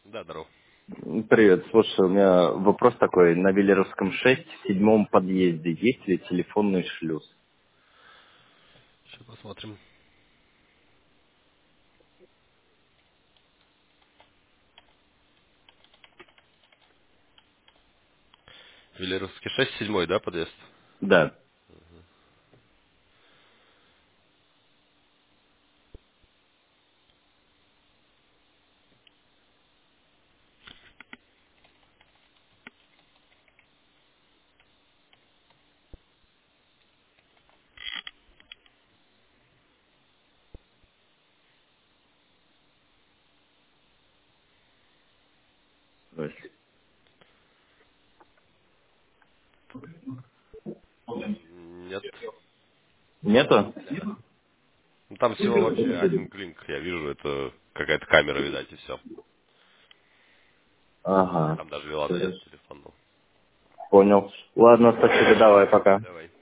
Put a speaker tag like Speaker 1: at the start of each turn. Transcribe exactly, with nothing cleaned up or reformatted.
Speaker 1: Да, здорово.
Speaker 2: Привет, слушай, у меня вопрос такой. На Велеровском шесть, в седьмом подъезде, есть ли телефонный шлюз?
Speaker 1: Сейчас посмотрим. Велеровский шесть, седьмой, да, подъезд?
Speaker 2: Да. Здрасте.
Speaker 1: Нет.
Speaker 2: Нету?
Speaker 1: Ну, там всего вообще один клинк, я вижу, это какая-то камера, видать, и все.
Speaker 2: Ага.
Speaker 1: Там даже Вилана нет
Speaker 2: Хорошо.
Speaker 1: телефонного.
Speaker 2: Понял. Ладно, спасибо, давай, пока.
Speaker 1: Давай.